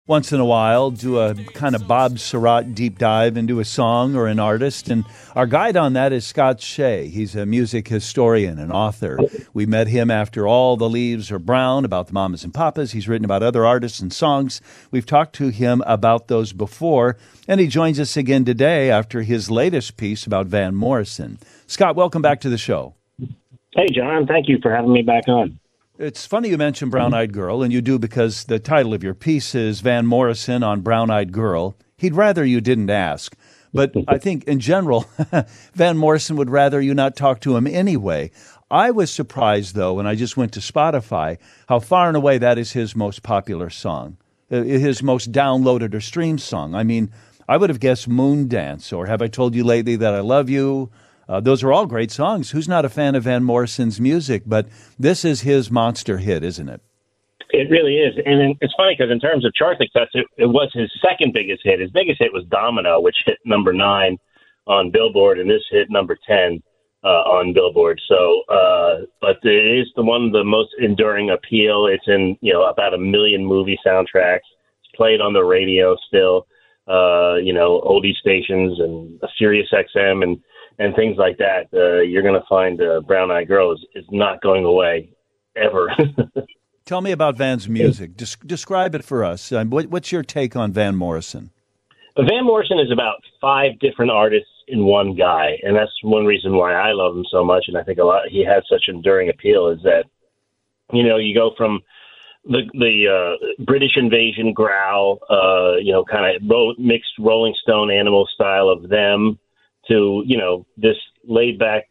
Once in a while, do a kind of Bob Surratt deep dive into a song or an artist. And our guide on that is Scott Shea. He's a music historian and author. We met him after All the Leaves Are Brown about the Mamas and Papas. He's written about other artists and songs. We've talked to him about those before. And he joins us again today after his latest piece about Van Morrison. Scott, welcome back to the show. Hey, John. Thank you for having me back on. It's funny you mention Brown Eyed Girl, and you do because the title of your piece is Van Morrison on Brown Eyed Girl. He'd rather you didn't ask. But I think in general, Van Morrison would rather you not talk to him anyway. I was surprised, though, when I just went to Spotify, how far and away that is his most popular song, his most downloaded or streamed song. I mean, I would have guessed Moondance or Have I Told You Lately That I Love You? Those are all great songs. Who's not a fan of Van Morrison's music? But this is his monster hit, isn't it? It really is. And it's funny because in terms of chart success, it was his second biggest hit. His biggest hit was Domino, which hit number 9 on Billboard, and this hit number 10 on Billboard. So, but it is the one of the most enduring appeal. It's in, about 1 million movie soundtracks. It's played on the radio still, oldie stations and Sirius XM and things like that. You're going to find Brown Eyed Girl is not going away ever. Tell me about Van's music. Describe it for us. What's your take on Van Morrison? Van Morrison is about 5 different artists in one guy, and that's one reason why I love him so much, and I think he has such enduring appeal, is that, you go from the British Invasion growl, kind of mixed Rolling Stone Animal style of them, to, this laid-back,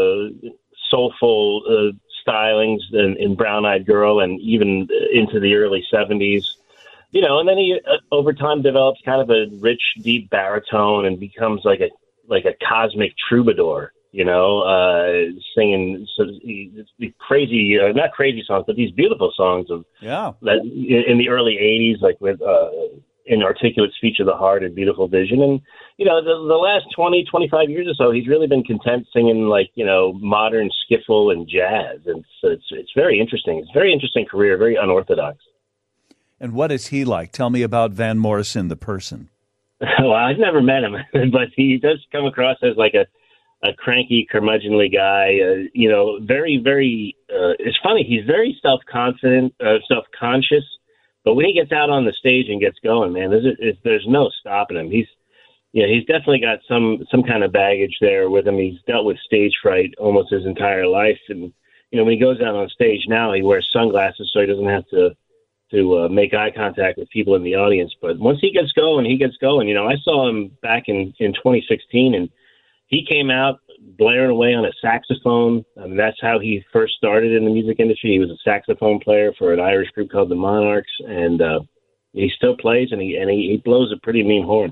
soulful stylings in Brown Eyed Girl and even into the early 70s. And then he, over time, develops kind of a rich, deep baritone and becomes like a cosmic troubadour, singing these crazy, not crazy songs, but these beautiful songs that in the early 80s, like with Inarticulate Speech of the Heart and Beautiful Vision. And, the last 20, 25 years or so, he's really been content singing modern skiffle and jazz. And so it's very interesting. It's a very interesting career, very unorthodox. And what is he like? Tell me about Van Morrison, the person. Well, I've never met him, but he does come across as like a cranky, curmudgeonly guy. Very, very, it's funny. He's very self-confident, self-conscious. But when he gets out on the stage and gets going, man, there's no stopping him. He's definitely got some kind of baggage there with him. He's dealt with stage fright almost his entire life. And, when he goes out on stage now, he wears sunglasses so he doesn't have to make eye contact with people in the audience. But once he gets going, I saw him back in 2016, and he came out blaring away on a saxophone. I mean, that's how he first started in the music industry. He was a saxophone player for an Irish group called the Monarchs, and he still plays, and he blows a pretty mean horn.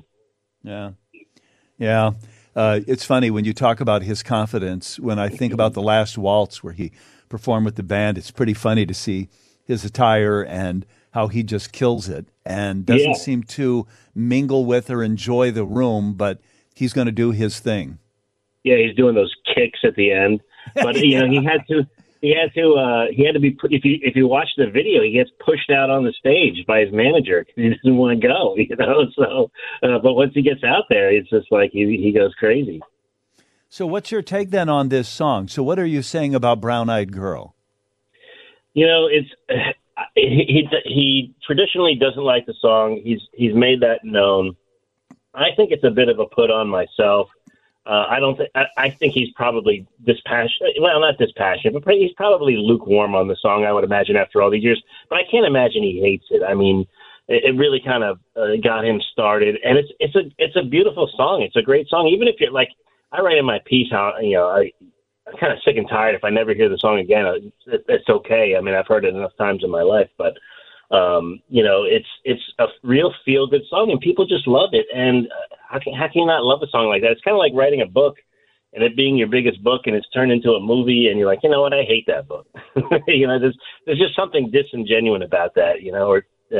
Yeah. It's funny when you talk about his confidence. When I think about the last waltz where he performed with the band, it's pretty funny to see his attire and how he just kills it and doesn't seem to mingle with or enjoy the room, but he's going to do his thing. Yeah, he's doing those kicks at the end, but he had to be. If you watch the video, he gets pushed out on the stage by his manager because he doesn't want to go. So, but once he gets out there, it's just like he goes crazy. So, what's your take then on this song? So, what are you saying about Brown Eyed Girl? It's he traditionally doesn't like the song. He's made that known. I think it's a bit of a put on myself. I think he's probably dispassionate. Well, not dispassionate, but he's probably lukewarm on the song, I would imagine, after all these years. But I can't imagine he hates it. I mean, it really kind of got him started, and it's a beautiful song. It's a great song. Even if you're like, I write in my piece how I'm kind of sick and tired if I never hear the song again. It's okay. I mean, I've heard it enough times in my life, but it's a real feel good song, and people just love it. And how can you not love a song like that? It's kind of like writing a book and it being your biggest book, and it's turned into a movie, and you're like, you know what? I hate that book. There's just something disingenuous about that, or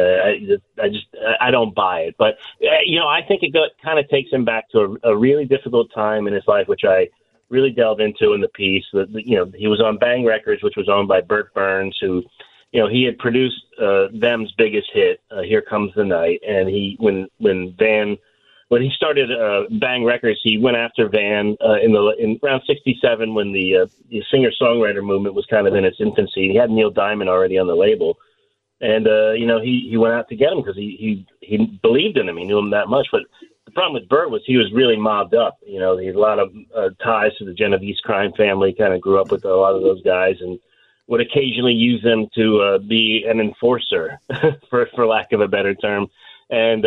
I don't buy it. But I think it kind of takes him back to a really difficult time in his life, which I really delve into in the piece. He was on Bang Records, which was owned by Burt Burns, who he had produced them's biggest hit, "Here Comes the Night," and when he started Bang Records, he went after Van in around '67 when the singer-songwriter movement was kind of in its infancy. He had Neil Diamond already on the label, and he went out to get him because he believed in him. He knew him that much. But the problem with Bert was he was really mobbed up. He had a lot of ties to the Genovese crime family. Kind of grew up with a lot of those guys, and would occasionally use them to be an enforcer, for lack of a better term. And,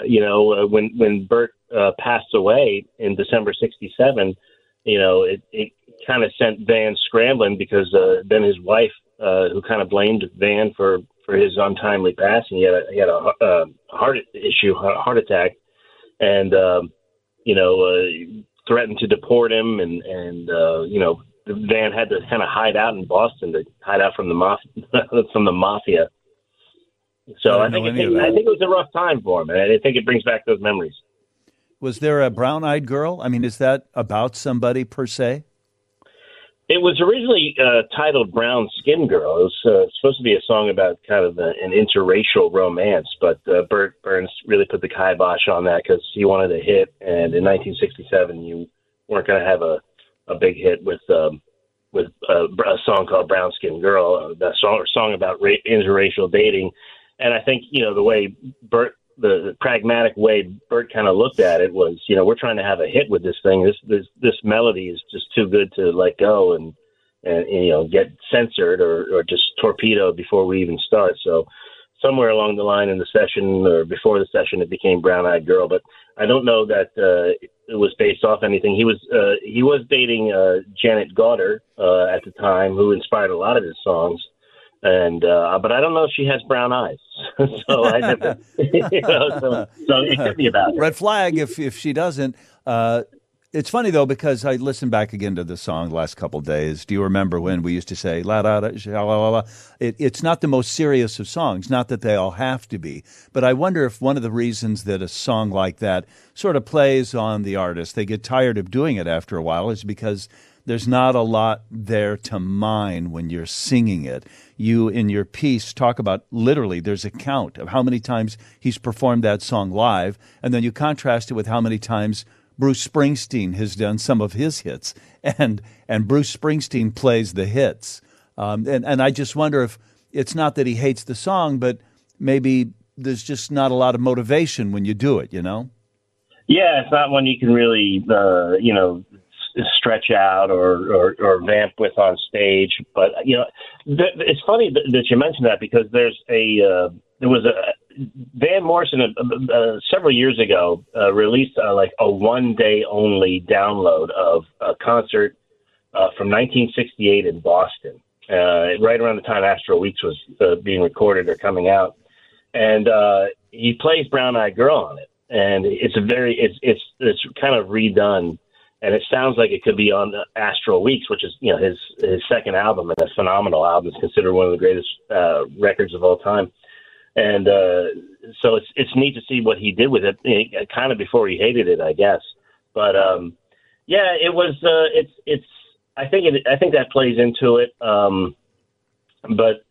when Bert passed away in December '67, it kind of sent Van scrambling because then his wife, who kind of blamed Van for his untimely passing, he had a heart attack, and, threatened to deport him. And Van had to kind of hide out in Boston to hide out from the mafia. So I think it was a rough time for him, and I think it brings back those memories. Was there a Brown-Eyed Girl? I mean, is that about somebody per se? It was originally titled Brown Skin Girl. It was supposed to be a song about kind of an interracial romance, but Bert Burns really put the kibosh on that because he wanted a hit, and in 1967 you weren't going to have a big hit with a song called Brown Skin Girl, that song about interracial dating. And I think, the pragmatic way Bert kind of looked at it was, we're trying to have a hit with this thing. This melody is just too good to let go and get censored or just torpedoed before we even start. So somewhere along the line in the session or before the session, it became Brown Eyed Girl. But I don't know that it was based off anything. He was dating Janet Gauder at the time, who inspired a lot of his songs. And but I don't know if she has brown eyes, so I never, so it could be about it. Red flag if she doesn't. It's funny though because I listened back again to the song the last couple of days. Do you remember when we used to say la da da la la la? It's not the most serious of songs. Not that they all have to be, but I wonder if one of the reasons that a song like that sort of plays on the artist, they get tired of doing it after a while, is because there's not a lot there to mine when you're singing it. You, in your piece, talk about literally there's a count of how many times he's performed that song live, and then you contrast it with how many times Bruce Springsteen has done some of his hits, and Bruce Springsteen plays the hits. And I just wonder if it's not that he hates the song, but maybe there's just not a lot of motivation when you do it, Yeah, it's not one you can really, stretch out or vamp with on stage. But it's funny that you mentioned that because there was a Van Morrison several years ago released like a one-day only download of a concert from 1968 in Boston, right around the time Astro Weeks was being recorded or coming out, and he plays Brown Eyed Girl on it, and it's kind of redone. And it sounds like it could be on Astral Weeks, which is his second album, and a phenomenal album. It's considered one of the greatest records of all time. And so it's neat to see what he did with it, kind of before he hated it, I guess. But it was. I think that plays into it. But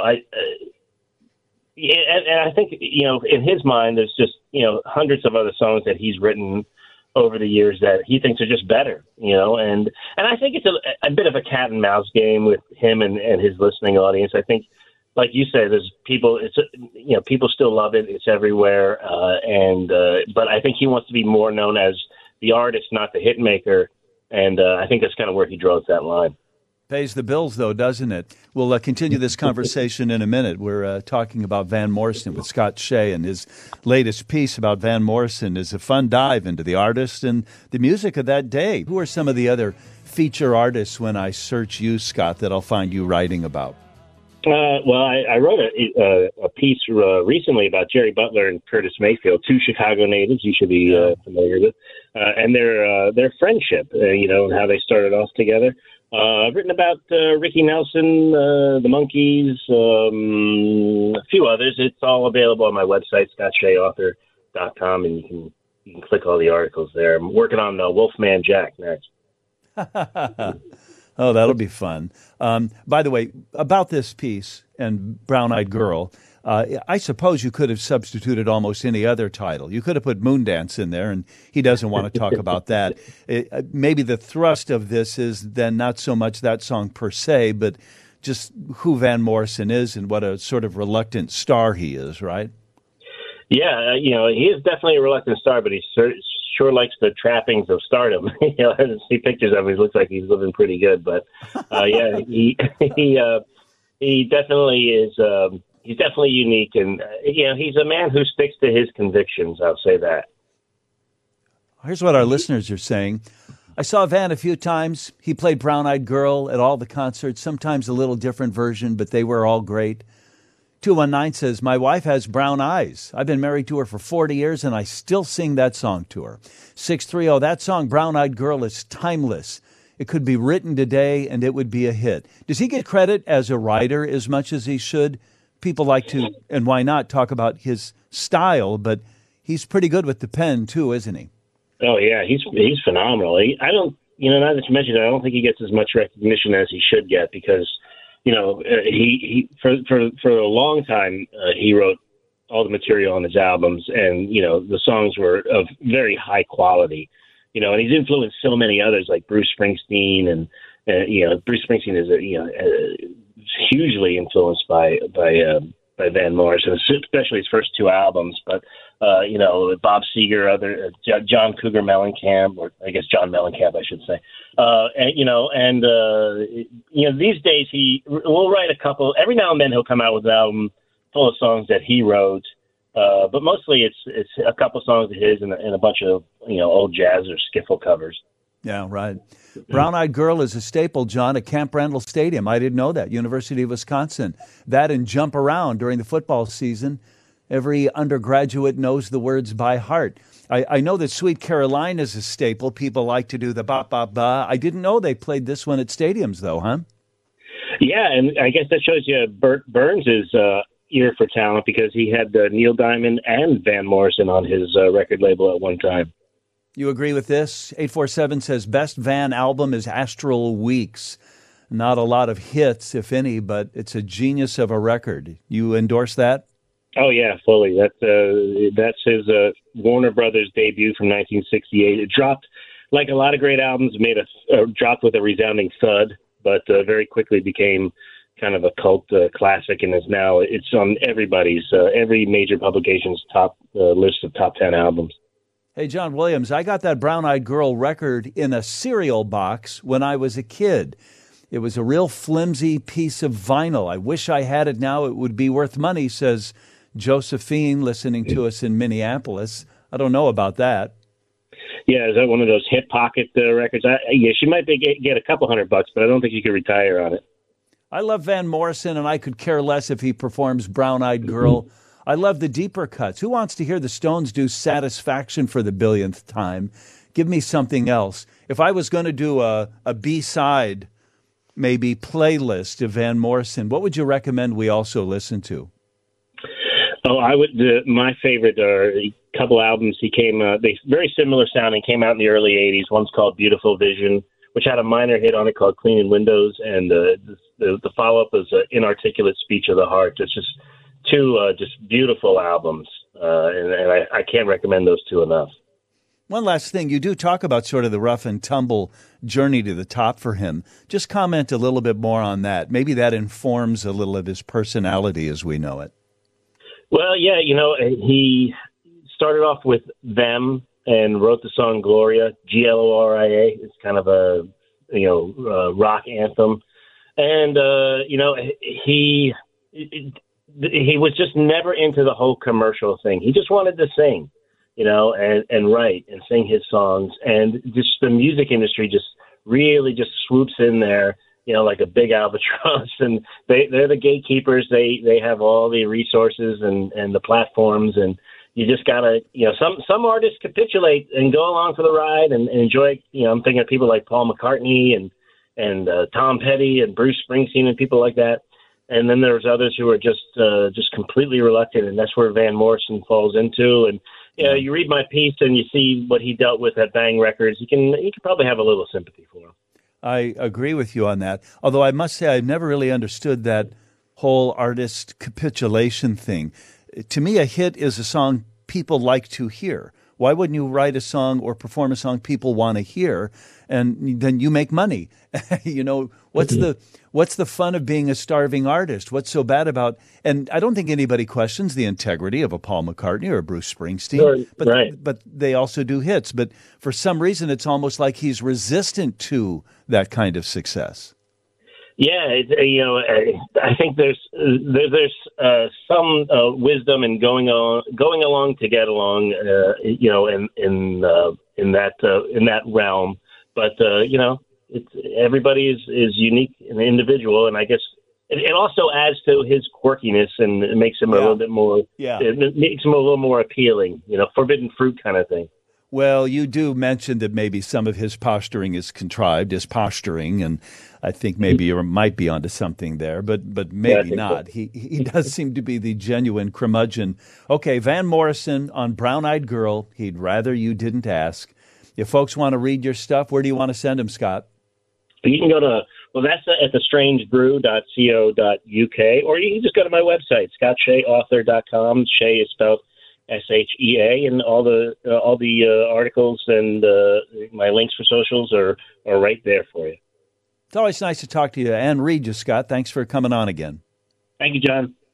I think in his mind, there's just hundreds of other songs that he's written over the years that he thinks are just better, and I think it's a bit of a cat and mouse game with him and his listening audience. I think, like you say, there's people, people still love it. It's everywhere. But I think he wants to be more known as the artist, not the hit maker. And I think that's kind of where he draws that line. Pays the bills, though, doesn't it? We'll continue this conversation in a minute. We're talking about Van Morrison with Scott Shea, and his latest piece about Van Morrison is a fun dive into the artist and the music of that day. Who are some of the other feature artists when I search you, Scott, that I'll find you writing about? I wrote a piece recently about Jerry Butler and Curtis Mayfield, two Chicago natives you should be familiar with, and their friendship, and how they started off together. I've written about Ricky Nelson, the Monkees, a few others. It's all available on my website, scottsheaauthor.com, and you can click all the articles there. I'm working on Wolfman Jack next. Oh, that'll be fun. By the way, about this piece and Brown Eyed Girl, I suppose you could have substituted almost any other title. You could have put Moondance in there, and he doesn't want to talk about that. Maybe the thrust of this is then not so much that song per se, but just who Van Morrison is and what a sort of reluctant star he is, right? Yeah, he is definitely a reluctant star, but he sure likes the trappings of stardom. I see pictures of him. He looks like he's living pretty good. But yeah, he definitely is. He's definitely unique, and he's a man who sticks to his convictions. I'll say that. Here's what our listeners are saying. I saw Van a few times. He played Brown Eyed Girl at all the concerts, sometimes a little different version, but they were all great. 219 says, my wife has brown eyes. I've been married to her for 40 years, and I still sing that song to her. 630, that song, Brown Eyed Girl, is timeless. It could be written today, and it would be a hit. Does he get credit as a writer as much as he should? People like to, and why not, talk about his style, but he's pretty good with the pen, too, isn't he? Oh, yeah, he's phenomenal. I don't, now that you mentioned it, I don't think he gets as much recognition as he should get because, he for a long time, he wrote all the material on his albums and, the songs were of very high quality, and he's influenced so many others like Bruce Springsteen and, Bruce Springsteen is, hugely influenced by Van Morrison, especially his first two albums, but, Bob Seger, John Cougar Mellencamp, or I guess John Mellencamp, I should say. These days he will write a couple, every now and then he'll come out with an album full of songs that he wrote. But mostly it's a couple songs of his and a bunch of, old jazz or skiffle covers. Yeah, right. Brown Eyed Girl is a staple, John, at Camp Randall Stadium. I didn't know that. University of Wisconsin. That and Jump Around during the football season. Every undergraduate knows the words by heart. I know that Sweet Caroline is a staple. People like to do the ba ba ba. I didn't know they played this one at stadiums, though, huh? Yeah, and I guess that shows you Bert Burns' ear for talent because he had Neil Diamond and Van Morrison on his record label at one time. You agree with this? 847 says best Van album is Astral Weeks. Not a lot of hits, if any, but it's a genius of a record. You endorse that? Oh yeah, fully. That's his Warner Brothers debut from 1968. It dropped like a lot of great albums. Dropped with a resounding thud, but very quickly became kind of a cult classic, and it's on everybody's every major publication's top list of top 10 albums. Hey, John Williams, I got that Brown Eyed Girl record in a cereal box when I was a kid. It was a real flimsy piece of vinyl. I wish I had it now. It would be worth money, says Josephine, listening to us in Minneapolis. I don't know about that. Yeah, is that one of those hip pocket records? Yeah, she might get a couple $100, but I don't think she could retire on it. I love Van Morrison, and I could care less if he performs Brown Eyed Girl. I love the deeper cuts. Who wants to hear the Stones do Satisfaction for the billionth time? Give me something else. If I was going to do a B-side, maybe playlist of Van Morrison, what would you recommend we also listen to? Oh, I would. My favorite are a couple albums. They very similar sounding. Came out in the early '80s. One's called Beautiful Vision, which had a minor hit on it called Cleaning Windows, and the follow-up is Inarticulate Speech of the Heart. It's just two just beautiful albums, and I can't recommend those two enough. One last thing, you do talk about sort of the rough and tumble journey to the top for him. Just comment a little bit more on that. Maybe that informs a little of his personality as we know it. Well, yeah, he started off with Them and wrote the song Gloria, Gloria. It's kind of a, rock anthem. And, he was just never into the whole commercial thing. He just wanted to sing, and write and sing his songs. And just the music industry just really just swoops in there, like a big albatross, and they're the gatekeepers. They have all the resources and the platforms, and you just gotta, some artists capitulate and go along for the ride and enjoy. I'm thinking of people like Paul McCartney and Tom Petty and Bruce Springsteen and people like that. And then there's others who are just completely reluctant, and that's where Van Morrison falls into. And you read my piece and you see what he dealt with at Bang Records. You can probably have a little sympathy for him. I agree with you on that. Although I must say, I've never really understood that whole artist capitulation thing. To me, a hit is a song people like to hear. Why wouldn't you write a song or perform a song people want to hear, and then you make money? What's the fun of being a starving artist? What's so bad about? And I don't think anybody questions the integrity of a Paul McCartney or a Bruce Springsteen, Sure, but right. but they also do hits. But for some reason, it's almost like he's resistant to that kind of success. Yeah, I think there's some wisdom in going along to get along, in that realm. But everybody is unique and individual, and I guess it also adds to his quirkiness and it makes him a little bit more. Yeah. It makes him a little more appealing. Forbidden fruit kind of thing. Well, you do mention that maybe some of his posturing is contrived, his posturing, and I think maybe you might be onto something there, but maybe not. So. He does seem to be the genuine curmudgeon. Okay, Van Morrison on Brown Eyed Girl, He'd Rather You Didn't Ask. If folks want to read your stuff, where do you want to send them, Scott? You can go to, that's at thestrangebrew.co.uk, or you can just go to my website, scottsheaauthor.com. Shea is spelled SHEA, and all the articles and my links for socials are right there for you. It's always nice to talk to you and read you, Scott. Thanks for coming on again. Thank you, John.